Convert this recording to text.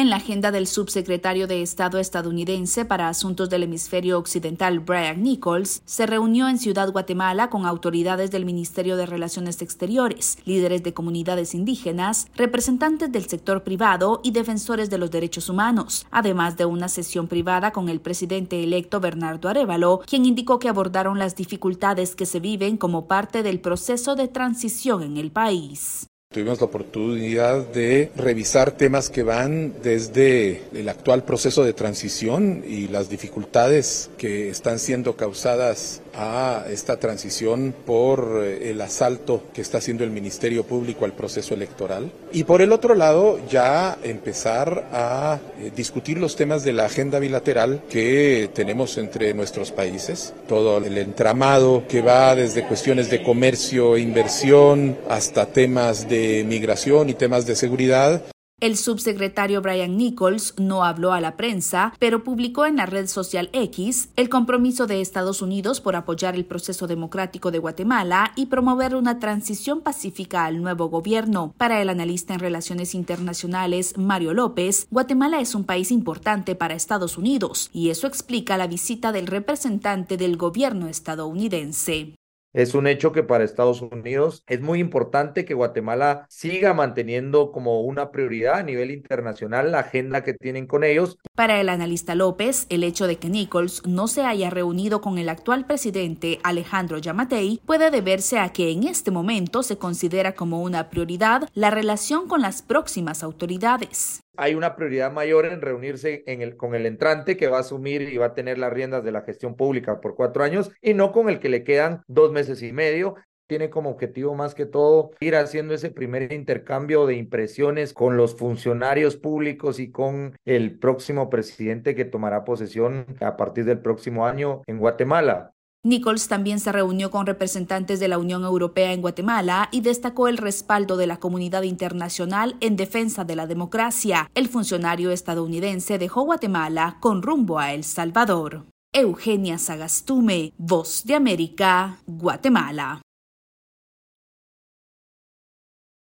En la agenda del subsecretario de Estado estadounidense para Asuntos del Hemisferio Occidental, Brian Nichols, se reunió en Ciudad Guatemala con autoridades del Ministerio de Relaciones Exteriores, líderes de comunidades indígenas, representantes del sector privado y defensores de los derechos humanos, además de una sesión privada con el presidente electo Bernardo Arévalo, quien indicó que abordaron las dificultades que se viven como parte del proceso de transición en el país. Tuvimos la oportunidad de revisar temas que van desde el actual proceso de transición y las dificultades que están siendo causadas a esta transición por el asalto que está haciendo el Ministerio Público al proceso electoral. Y por el otro lado, ya empezar a discutir los temas de la agenda bilateral que tenemos entre nuestros países. Todo el entramado que va desde cuestiones de comercio e inversión hasta temas de migración y temas de seguridad. El subsecretario Brian Nichols no habló a la prensa, pero publicó en la red social X el compromiso de Estados Unidos por apoyar el proceso democrático de Guatemala y promover una transición pacífica al nuevo gobierno. Para el analista en relaciones internacionales Mario López, Guatemala es un país importante para Estados Unidos y eso explica la visita del representante del gobierno estadounidense. Es un hecho que para Estados Unidos es muy importante que Guatemala siga manteniendo como una prioridad a nivel internacional la agenda que tienen con ellos. Para el analista López, el hecho de que Nichols no se haya reunido con el actual presidente Alejandro Yamatei puede deberse a que en este momento se considera como una prioridad la relación con las próximas autoridades. Hay una prioridad mayor en reunirse con el entrante que va a asumir y va a tener las riendas de la gestión pública por 4 años y no con el que le quedan 2 meses y medio. Tiene como objetivo más que todo ir haciendo ese primer intercambio de impresiones con los funcionarios públicos y con el próximo presidente que tomará posesión a partir del próximo año en Guatemala. Nichols también se reunió con representantes de la Unión Europea en Guatemala y destacó el respaldo de la comunidad internacional en defensa de la democracia. El funcionario estadounidense dejó Guatemala con rumbo a El Salvador. Eugenia Sagastume, Voz de América, Guatemala.